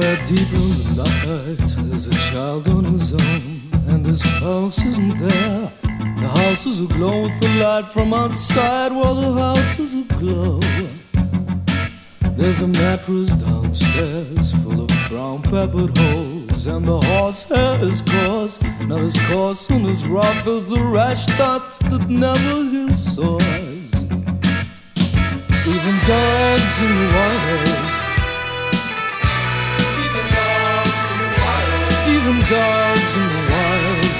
Somewhere deep in the night, there's a child on his own, and his house isn't there. The houses aglow with the light from outside, while the houses aglow. There's a mattress downstairs full of brown peppered holes, and the horsehair is coarse, not as coarse and as rough as the rash thoughts that never heal sores. Even dogs in the wild, even dogs in the wild, even dogs in the wild,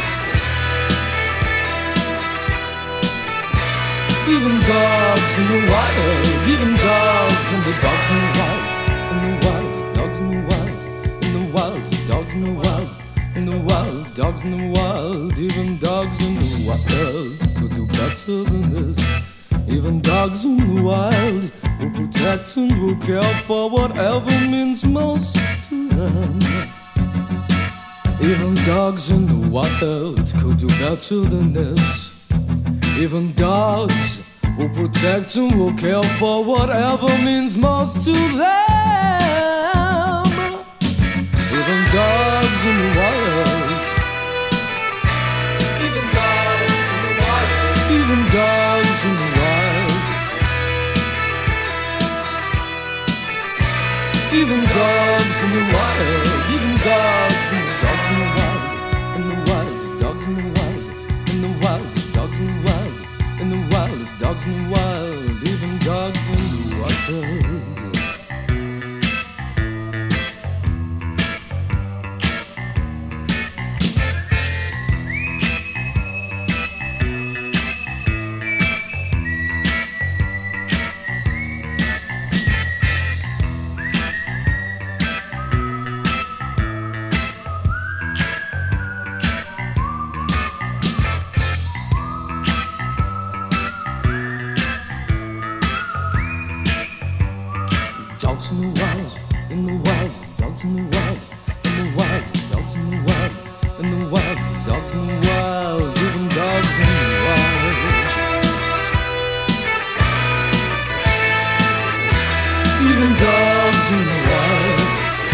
even dogs in the wild, even dogs in the dogs in the wild, in the wild, dogs in the wild, in the wild, dogs in the wild, in the wild, dogs in the wild, even dogs in the wild could do better than this. Even dogs in the wild will protect and will care for whatever means most to them. Even dogs in the wild could do better than this. Even dogs will protect and will care for whatever means most to them. Even dogs in the wild, even dogs in the wild, even dogs in the wild, even dogs in the wild, even dogs in the dogs in the wild, in the wild, dogs in the wild, in the wild, dogs in the wild, in the wild, dogs in the wild, even dogs in the wild. Dogs in the wild, in the wild, dogs in the wild, in the wild, dogs in the wild, in the wild, dogs in the wild, even dogs in the wild. Even dogs in the wild.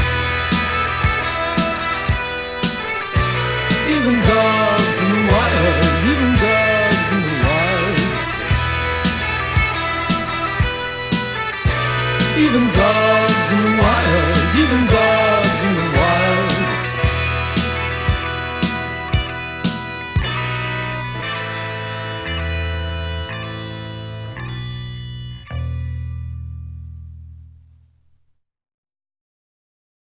Even dogs in the wild, even dogs in the wild. Even dogs in the wild, even dogs.